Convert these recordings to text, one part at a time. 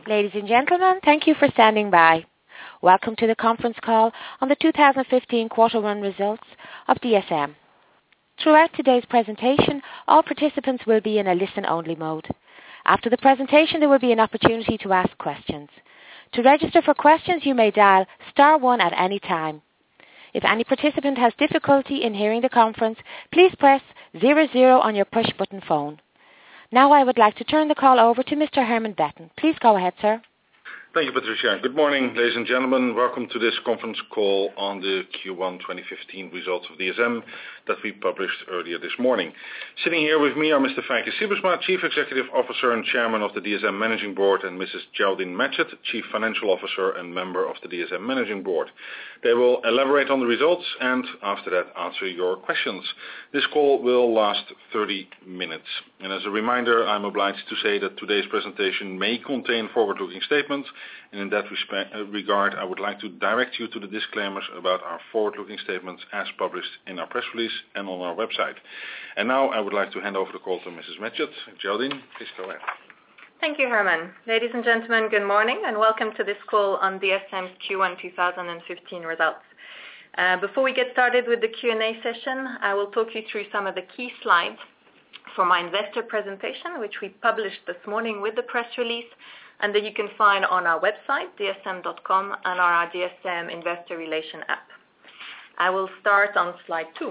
Ladies and gentlemen, thank you for standing by. Welcome to the conference call on the 2015 Quarter 1 results of DSM. Throughout today's presentation, all participants will be in a listen-only mode. After the presentation, there will be an opportunity to ask questions. To register for questions, you may dial *1 at any time. If any participant has difficulty in hearing the conference, please press 00 on your push-button phone. Now I would like to turn the call over to Mr. Herman Betten. Please go ahead, sir. Thank you, Patricia. Good morning, ladies and gentlemen. Welcome to this conference call on the Q1 2015 results of DSM that we published earlier this morning. Sitting here with me are Mr. Feike Sijbesma, Chief Executive Officer and Chairman of the DSM Managing Board, and Mrs. Geraldine Matchett, Chief Financial Officer and member of the DSM Managing Board. They will elaborate on the results and after that answer your questions. This call will last 30 minutes. And as a reminder, I'm obliged to say that today's presentation may contain forward-looking statements, and in that regard, I would like to direct you to the disclaimers about our forward-looking statements as published in our press release and on our website. And now I would like to hand over the call to Mrs. Matchett. Geraldine, please go ahead. Thank you, Herman. Ladies and gentlemen, good morning and welcome to this call on DSM's Q1 2015 results. Before we get started with the Q&A session, I will talk you through some of the key slides for my investor presentation, which we published this morning with the press release, and that you can find on our website, dsm.com, and on our DSM Investor Relation app. I will start on slide 2.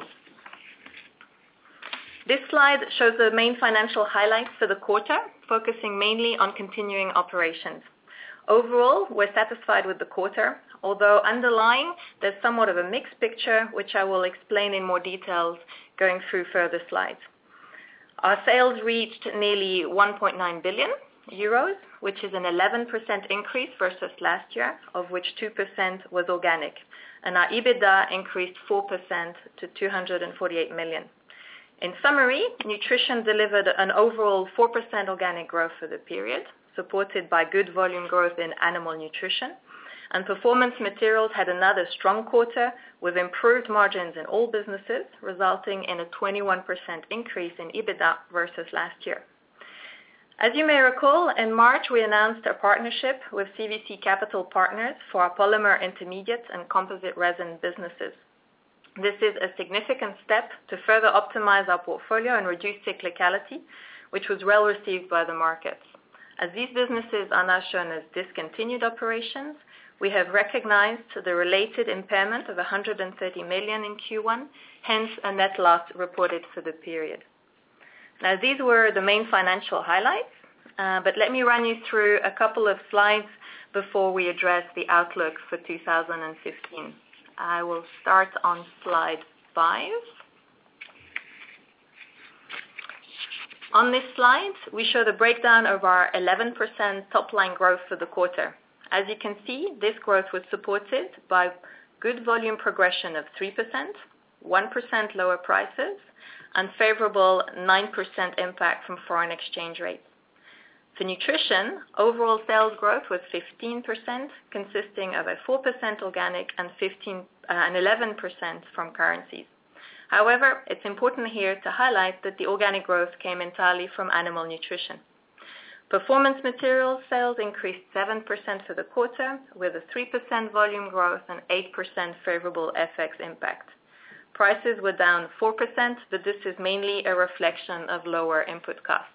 This slide shows the main financial highlights for the quarter, focusing mainly on continuing operations. Overall, we're satisfied with the quarter, although underlying there's somewhat of a mixed picture, which I will explain in more details going through further slides. Our sales reached nearly 1.9 billion euros, which is an 11% increase versus last year, of which 2% was organic. And our EBITDA increased 4% to 248 million. In summary, nutrition delivered an overall 4% organic growth for the period, supported by good volume growth in animal nutrition. And performance materials had another strong quarter with improved margins in all businesses, resulting in a 21% increase in EBITDA versus last year. As you may recall, in March we announced a partnership with CVC Capital Partners for our polymer intermediates and composite resin businesses. This is a significant step to further optimize our portfolio and reduce cyclicality, which was well received by the markets. As these businesses are now shown as discontinued operations, we have recognized the related impairment of 130 million in Q1, hence a net loss reported for the period. Now these were the main financial highlights, but let me run you through a couple of slides before we address the outlook for 2015. I will start on slide 5. On this slide, we show the breakdown of our 11% top-line growth for the quarter. As you can see, this growth was supported by good volume progression of 3%, 1% lower prices, and favorable 9% impact from foreign exchange rates. For nutrition, overall sales growth was 15%, consisting of a 4% organic and 11% from currencies. However, it's important here to highlight that the organic growth came entirely from animal nutrition. Performance materials sales increased 7% for the quarter, with a 3% volume growth and 8% favorable FX impact. Prices were down 4%, but this is mainly a reflection of lower input costs.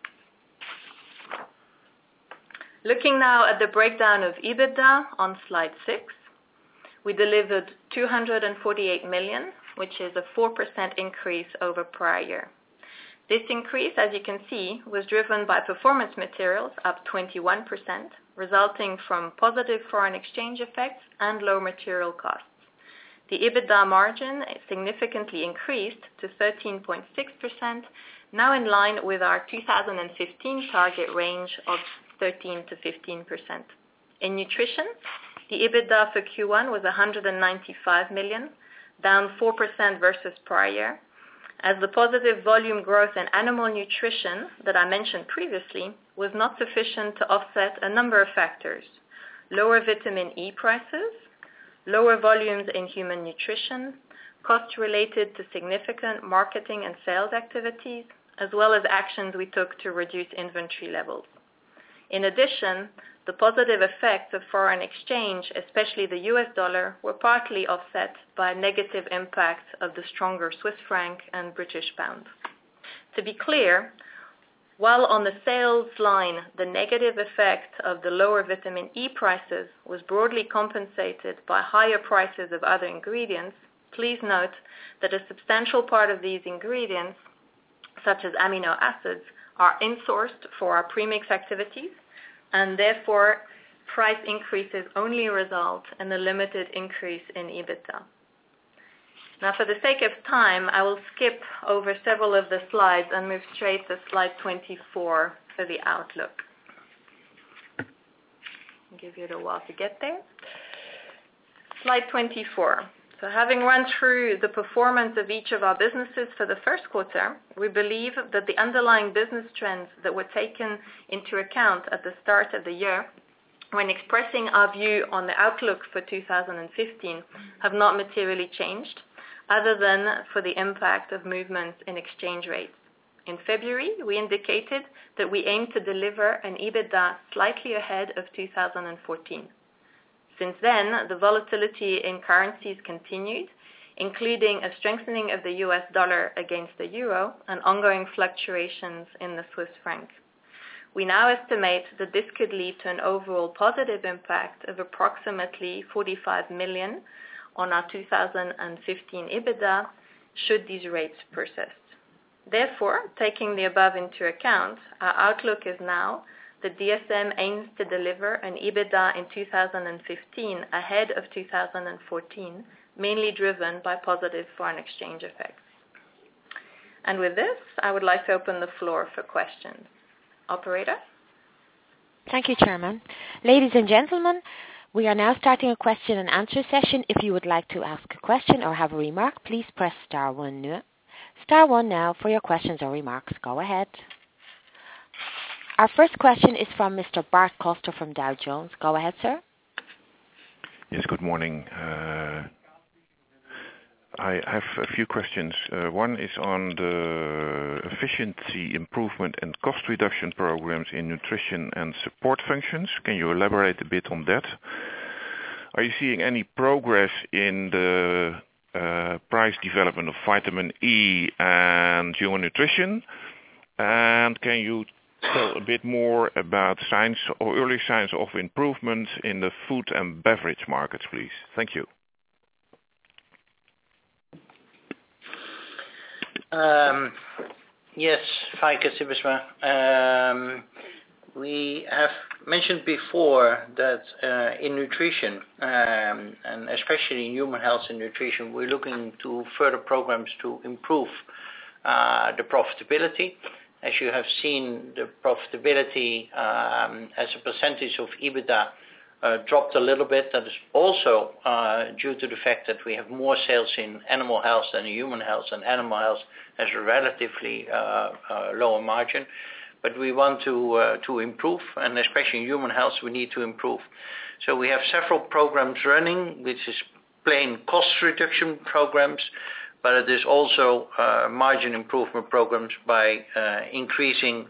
Looking now at the breakdown of EBITDA on slide 6, we delivered 248 million, which is a 4% increase over prior year. This increase, as you can see, was driven by performance materials up 21%, resulting from positive foreign exchange effects and low material costs. The EBITDA margin significantly increased to 13.6%, now in line with our 2015 target range of 13 to 15%. In nutrition, the EBITDA for Q1 was 195 million, down 4% versus prior year, as the positive volume growth in animal nutrition that I mentioned previously was not sufficient to offset a number of factors: lower vitamin E prices, lower volumes in human nutrition, costs related to significant marketing and sales activities, as well as actions we took to reduce inventory levels. In addition, the positive effects of foreign exchange, especially the US dollar, were partly offset by a negative impact of the stronger Swiss franc and British pound. To be clear, while on the sales line, the negative effect of the lower vitamin E prices was broadly compensated by higher prices of other ingredients, please note that a substantial part of these ingredients, such as amino acids, are insourced for our premix activities, and therefore price increases only result in a limited increase in EBITDA. Now, for the sake of time, I will skip over several of the slides and move straight to slide 24 for the outlook. I'll give you a while to get there. Slide 24. So having run through the performance of each of our businesses for the first quarter, we believe that the underlying business trends that were taken into account at the start of the year when expressing our view on the outlook for 2015 have not materially changed, other than for the impact of movements in exchange rates. In February, we indicated that we aim to deliver an EBITDA slightly ahead of 2014. Since then, the volatility in currencies continued, including a strengthening of the US dollar against the euro and ongoing fluctuations in the Swiss franc. We now estimate that this could lead to an overall positive impact of approximately 45 million on our 2015 EBITDA should these rates persist. Therefore, taking the above into account, our outlook is now that DSM aims to deliver an EBITDA in 2015 ahead of 2014, mainly driven by positive foreign exchange effects. And with this, I would like to open the floor for questions. Operator? Thank you, Chairman. Ladies and gentlemen, we are now starting a question and answer session. If you would like to ask a question or have a remark, please press star one now. Star one now for your questions or remarks. Go ahead. Our first question is from Mr. Bart Koster from Dow Jones. Go ahead, sir. Yes, good morning. I have a few questions. One is on the efficiency improvement and cost reduction programs in nutrition and support functions. Can you elaborate a bit on that? Are you seeing any progress in the price development of vitamin E and human nutrition? And can you tell a bit more about signs or early signs of improvement in the food and beverage markets, please? Thank you. Yes, Feike Sijbesma. We have mentioned before that in nutrition, and especially in human health and nutrition, we're looking to further programs to improve the profitability. As you have seen, the profitability as a percentage of EBITDA dropped a little bit. That is also due to the fact that we have more sales in animal health than in human health, and animal health has a relatively lower margin. But we want to improve, and especially in human health we need to improve. So we have several programs running, which is plain cost reduction programs, but it is also margin improvement programs by increasing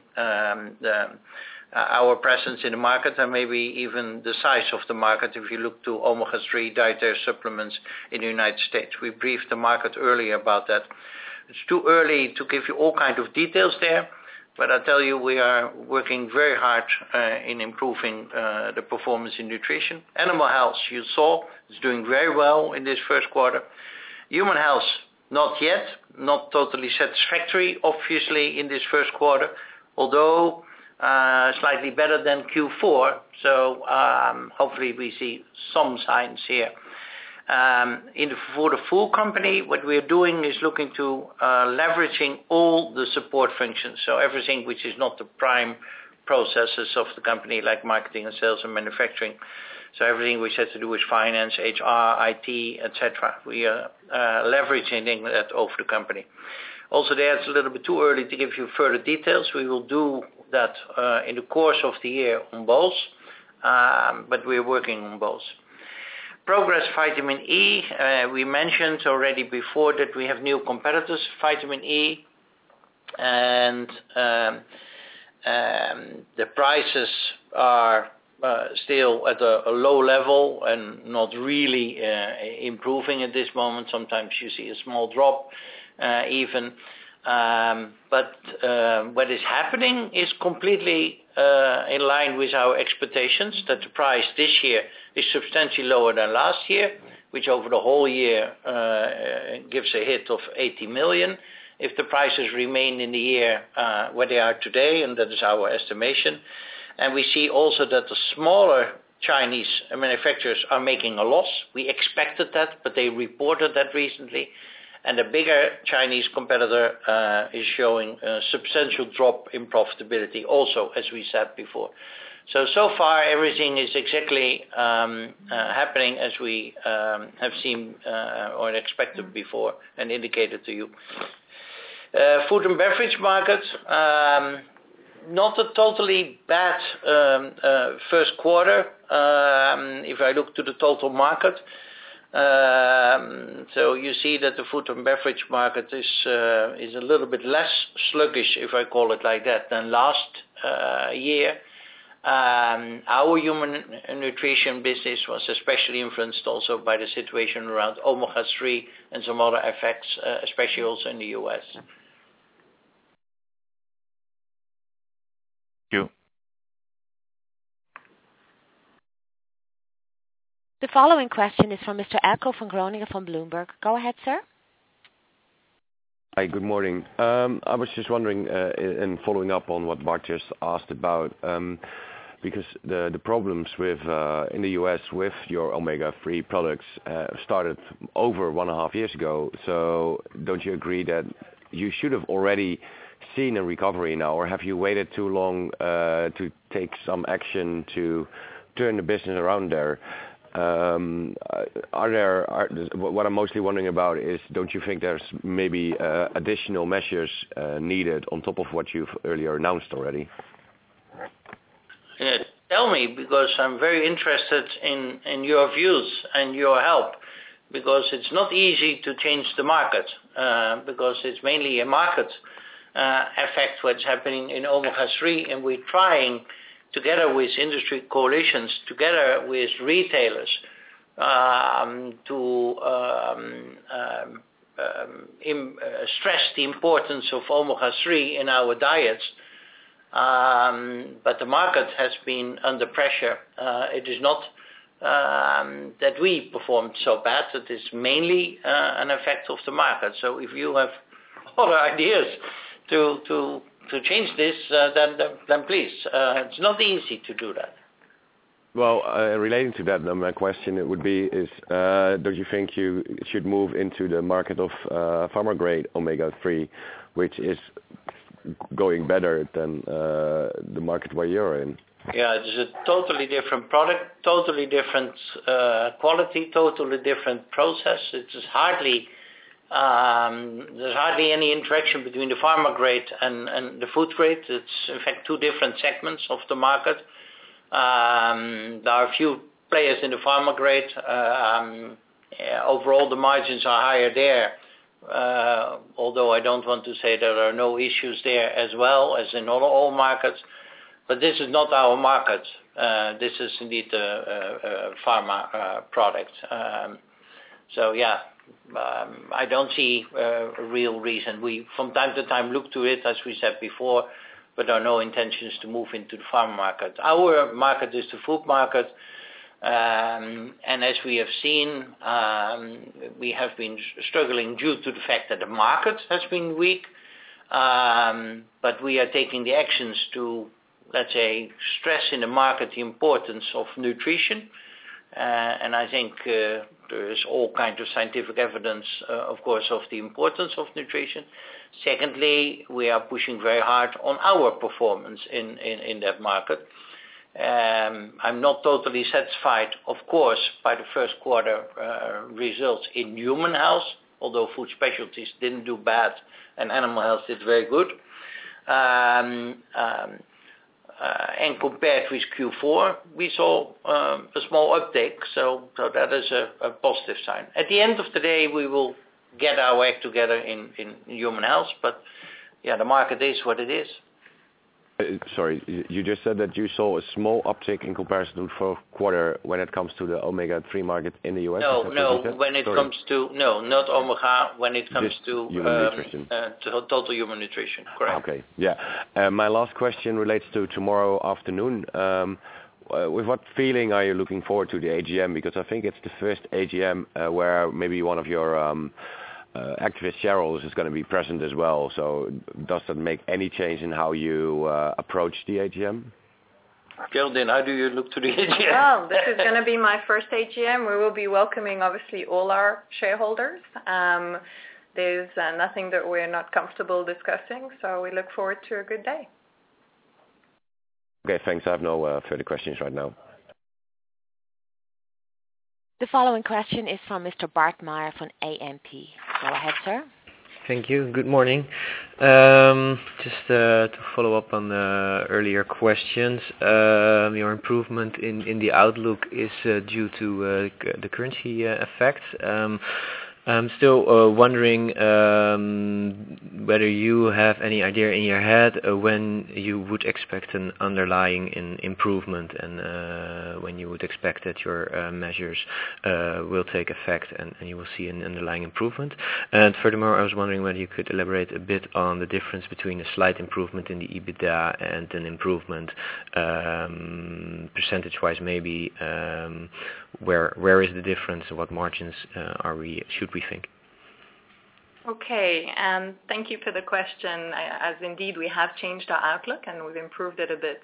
our presence in the market and maybe even the size of the market. If you look to omega-3 dietary supplements in the United States, we briefed the market earlier about that. It's too early to give you all kinds of details there, but I tell you we are working very hard in improving the performance in nutrition. Animal health, you saw, is doing very well in this first quarter. Human health, not yet, not totally satisfactory, obviously, in this first quarter, although slightly better than Q4. So hopefully we see some signs here. For the full company, what we're doing is looking to leveraging all the support functions. So everything which is not the prime processes of the company, like marketing and sales and manufacturing. So everything which has to do with finance, HR, IT, etc. We are leveraging that over the company. Also there, it's a little bit too early to give you further details. We will do that in the course of the year on both, but we're working on both. Progress vitamin E, we mentioned already before that we have new competitors, vitamin E, and The prices are still at a low level and not really improving at this moment. Sometimes you see a small drop even. But what is happening is completely in line with our expectations, that the price this year is substantially lower than last year, which over the whole year gives a hit of 80 million. If the prices remain in the year where they are today, and that is our estimation. And we see also that the smaller Chinese manufacturers are making a loss. We expected that, but they reported that recently. And the bigger Chinese competitor is showing a substantial drop in profitability also, as we said before. So far everything is exactly happening as we have seen or expected before and indicated to you. Food and beverage market, not a totally bad first quarter if I look to the total market. So you see that the food and beverage market is a little bit less sluggish, if I call it like that, than last year. Our human nutrition business was especially influenced also by the situation around omega-3 and some other effects, especially also in the US. Thank you. The following question is from Mr. Elko van Groningen from Bloomberg. Go ahead, sir. Hi, good morning. I was just wondering, and following up on what Bart just asked about, because the problems with in the US with your omega-3 products started over 1.5 years ago. So don't you agree that you should have already seen a recovery now, or have you waited too long to take some action to turn the business around there? What I'm mostly wondering about is, don't you think there's maybe additional measures needed on top of what you've earlier announced already? Tell me, because I'm very interested in your views and your help, because it's not easy to change the market, because it's mainly a market effect what's happening in omega-3, and we're trying together with industry coalitions, together with retailers, to stress the importance of omega-3 in our diets. But the market has been under pressure. It is not that we performed so bad. It is mainly an effect of the market. So if you have other ideas to change this, then please. It's not easy to do that. Well, relating to that, my question would be don't you think you should move into the market of pharma grade omega-3, which is going better than the market where you're in? Yeah, it is a totally different product, totally different quality, totally different process. It is there's hardly any interaction between the pharma grade and the food grade. It's in fact two different segments of the market. There are a few players in the pharma grade. Overall, the margins are higher there. Although I don't want to say there are no issues there as well as in all markets. But this is not our market. This is indeed a pharma product. So yeah. I don't see a real reason. We from time to time look to it, as we said before, but there are no intentions to move into the farm market. Our market is the food market, and as we have seen, we have been struggling due to the fact that the market has been weak, but we are taking the actions to, let's say, stress in the market the importance of nutrition. And I think there is all kinds of scientific evidence, of course, of the importance of nutrition. Secondly, we are pushing very hard on our performance in that market. I'm not totally satisfied, of course, by the first quarter results in human health, although food specialties didn't do bad and animal health did very good. And compared with Q4, we saw a small uptake, so that is a positive sign. At the end of the day, we will get our act together in human health, but yeah, the market is what it is. Sorry, you just said that you saw a small uptick in comparison to the fourth quarter when it comes to the omega-3 market in the US? No, when it comes to, not omega, when it comes just to human nutrition. To total human nutrition, correct. Okay, yeah. My last question relates to tomorrow afternoon. With what feeling are you looking forward to the AGM? Because I think it's the first AGM where maybe one of your activist shareholders is going to be present as well. So does that make any change in how you approach the AGM? Geraldine, how do you look to the AGM? Well, this is going to be my first AGM. We will be welcoming, obviously, all our shareholders. There's nothing that we're not comfortable discussing, so we look forward to a good day. Okay, thanks. I have no further questions right now. The following question is from Mr. Bart Meyer from AMP. Go ahead, sir. Thank you. Good morning. Just to follow up on the earlier questions, your improvement in the outlook is due to the currency effects. I'm still wondering whether you have any idea in your head when you would expect an underlying improvement and when you would expect that your measures will take effect and you will see an underlying improvement. And furthermore, I was wondering whether you could elaborate a bit on the difference between a slight improvement in the EBITDA and an improvement percentage-wise maybe. Where is the difference and what margins should we think? Okay, thank you for the question. As indeed we have changed our outlook and we've improved it a bit.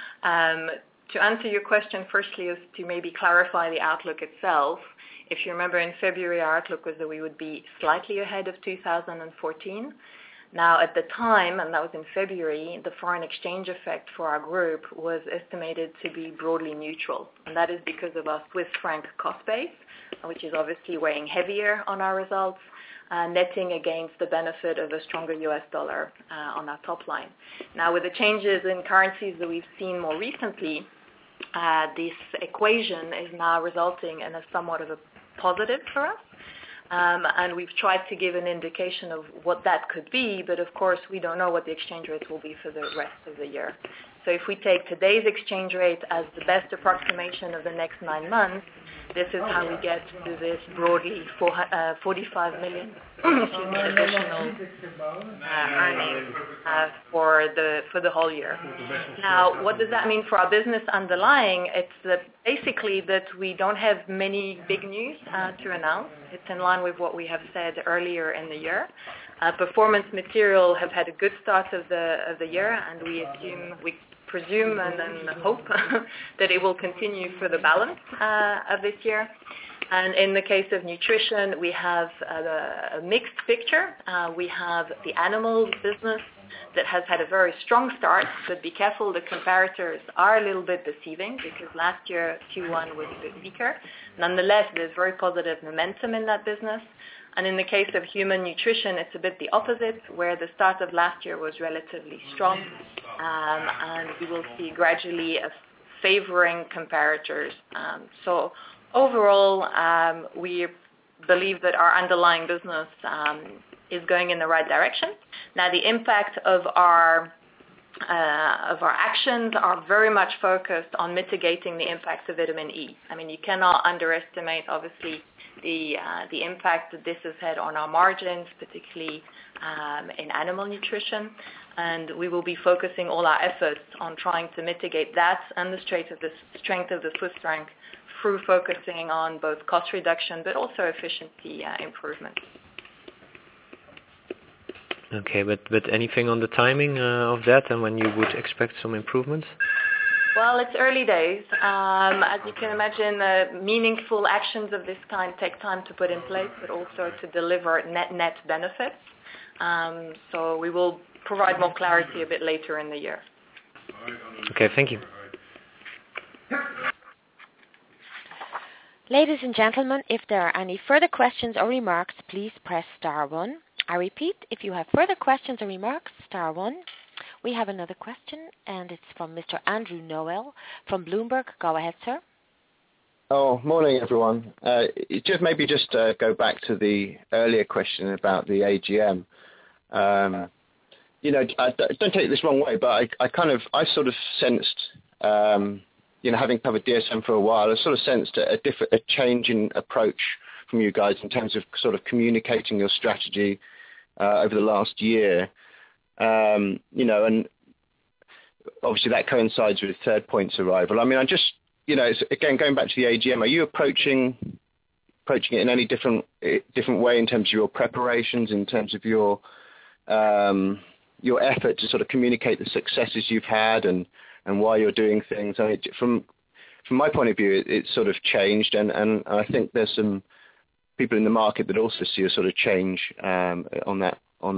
To answer your question, firstly is to maybe clarify the outlook itself. If you remember in February our outlook was that we would be slightly ahead of 2014. Now at the time, and that was in February, the foreign exchange effect for our group was estimated to be broadly neutral. And that is because of our Swiss franc cost base, which is obviously weighing heavier on our results, netting against the benefit of a stronger US dollar on our top line. Now with the changes in currencies that we've seen more recently, this equation is now resulting in a somewhat of a positive for us. And we've tried to give an indication of what that could be, but of course we don't know what the exchange rates will be for the rest of the year. So if we take today's exchange rate as the best approximation of the next 9 months, this is how we get to this broadly 45 million additional earnings for the whole year. Now, what does that mean for our business underlying? It's basically that we don't have many big news to announce. It's in line with what we have said earlier in the year. Performance Material have had a good start of the year, and we presume and hope that it will continue for the balance of this year. And in the case of nutrition, we have a mixed picture. We have the animal business that has had a very strong start, but be careful, the comparators are a little bit deceiving because last year Q1 was a bit weaker. Nonetheless, there's very positive momentum in that business. And in the case of human nutrition, it's a bit the opposite, where the start of last year was relatively strong, and we will see gradually a favoring comparators. So overall, we believe that our underlying business is going in the right direction. Now, the impact of our actions are very much focused on mitigating the impacts of vitamin E. I mean, you cannot underestimate, obviously, the impact that this has had on our margins, particularly in animal nutrition. And we will be focusing all our efforts on trying to mitigate that and the strength of the Swiss franc through focusing on both cost reduction but also efficiency improvement. Okay, but anything on the timing of that and when you would expect some improvements? Well, it's early days. As you can imagine, meaningful actions of this kind take time to put in place, but also to deliver net benefits. So we will provide more clarity a bit later in the year. Okay, thank you. Ladies and gentlemen, if there are any further questions or remarks, please press star 1. I repeat, if you have further questions or remarks, star 1. We have another question, and it's from Mr. Andrew Noel from Bloomberg. Go ahead, sir. Oh, morning, everyone. Just go back to the earlier question about the AGM. don't take this wrong way, but I sort of sensed, having covered DSM for a while, I sort of sensed a change in approach from you guys in terms of sort of communicating your strategy over the last year. And obviously that coincides with Third Point's arrival. I mean, I just, it's, again, going back to the AGM, are you approaching it in any different way in terms of your preparations, in terms of your effort to sort of communicate the successes you've had and why you're doing things? I mean, from my point of view, it's sort of changed, and I think there's some people in the market that also see a sort of change on that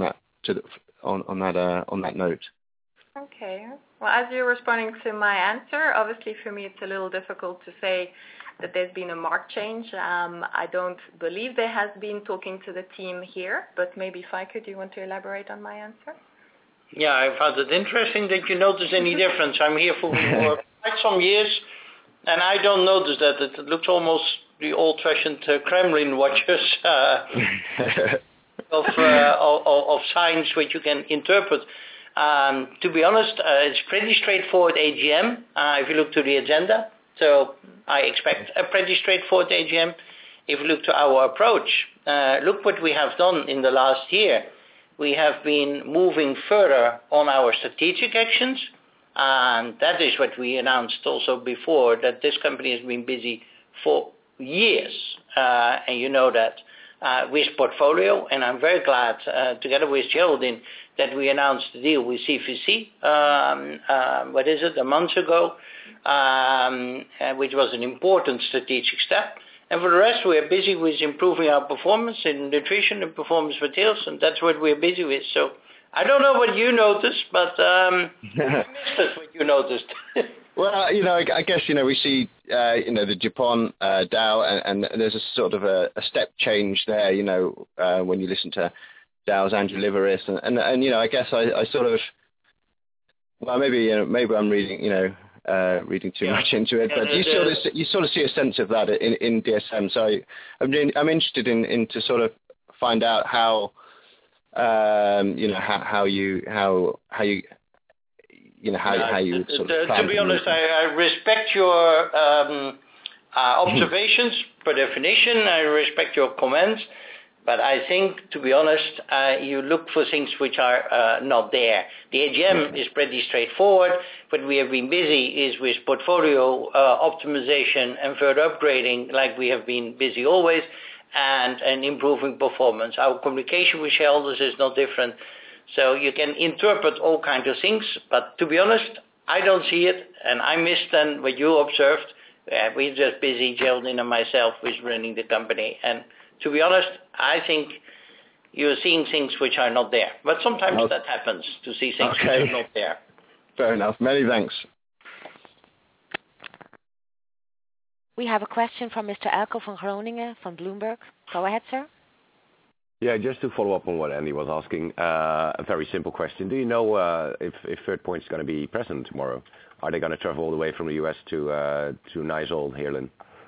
note. Okay. Well, as you're responding to my answer, obviously for me it's a little difficult to say that there's been a marked change. I don't believe there has been, talking to the team here, but maybe Feike, do you want to elaborate on my answer? Yeah, I found it interesting that you notice any difference. I'm here for quite some years, and I don't notice that. It looks almost the old-fashioned Kremlin watchers of signs which you can interpret. To be honest, it's pretty straightforward AGM if you look to the agenda. So I expect a pretty straightforward AGM. If you look to our approach, look what we have done in the last year. We have been moving further on our strategic actions, and that is what we announced also before, that this company has been busy for years, and you know that, with portfolio, and I'm very glad, together with Geraldine, that we announced the deal with CVC, a month ago, which was an important strategic step. And for the rest, we are busy with improving our performance in nutrition and performance materials, and that's what we're busy with. So I don't know what you noticed, but I missed what you noticed. Well, I guess, we see, the Dupont Dow, and there's a sort of a step change there, when you listen to Dow's Andrew Liveris, and I guess I sort of, well, maybe I'm reading, reading too much into it, but you sort of see a sense of that in DSM. So I'm interested in to sort of find out how you sort of plan. To be honest, I respect your observations per definition. I respect your comments. But I think, to be honest, you look for things which are not there. The AGM is pretty straightforward. What we have been busy is with portfolio optimization and further upgrading, like we have been busy always, and improving performance. Our communication with shareholders is not different. So you can interpret all kinds of things, but to be honest, I don't see it, and I missed then what you observed. We're just busy, Geraldine and myself, with running the company. And to be honest, I think you're seeing things which are not there. But sometimes that happens, to see things which are not there. Fair enough. Many thanks. We have a question from Mr. Elko van Groningen from Bloomberg. Go ahead, sir. Yeah, just to follow up on what Andy was asking, a very simple question. Do you know if Third Point is going to be present tomorrow? Are they going to travel all the way from the US to nice old Heerlen?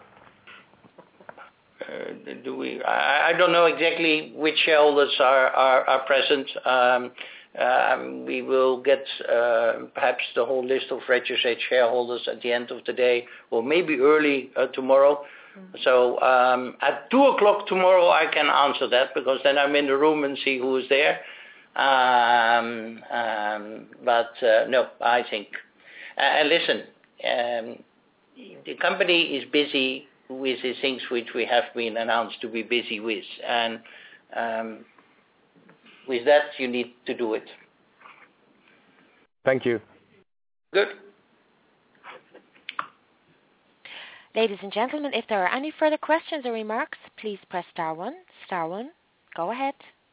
I don't know exactly which shareholders are present. We will get perhaps the whole list of registered shareholders at the end of the day, or maybe early tomorrow. So at 2 o'clock tomorrow I can answer that, because then I'm in the room and see who is there. No, I think. And listen, the company is busy with the things which we have been announced to be busy with, and with that you need to do it. Thank you. Good. Ladies and gentlemen, if there are any further questions or remarks, please press star one. Star one. Go ahead.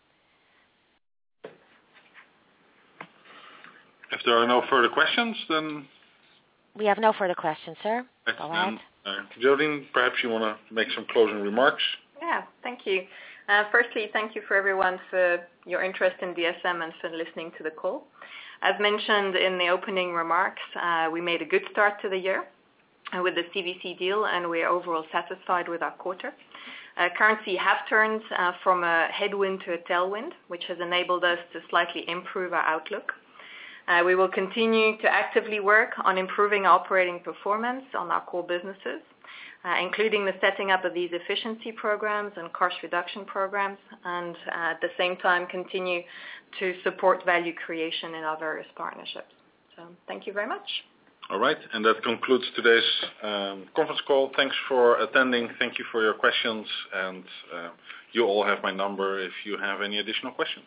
If there are no further questions, then... We have no further questions, sir. Go ahead. Geraldine, perhaps you want to make some closing remarks? Yeah, thank you. Firstly, thank you for everyone for your interest in DSM and for listening to the call. As mentioned in the opening remarks, we made a good start to the year with the CVC deal, and we're overall satisfied with our quarter. Currency have turned from a headwind to a tailwind, which has enabled us to slightly improve our outlook. We will continue to actively work on improving operating performance on our core businesses, including the setting up of these efficiency programs and cost reduction programs, and at the same time continue to support value creation in our various partnerships. So thank you very much. All right, and that concludes today's conference call. Thanks for attending. Thank you for your questions, and you all have my number if you have any additional questions.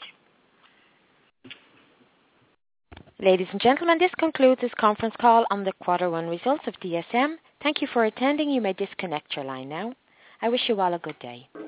Ladies and gentlemen, this concludes this conference call on the Quarter 1 results of DSM. Thank you for attending. You may disconnect your line now. I wish you all a good day.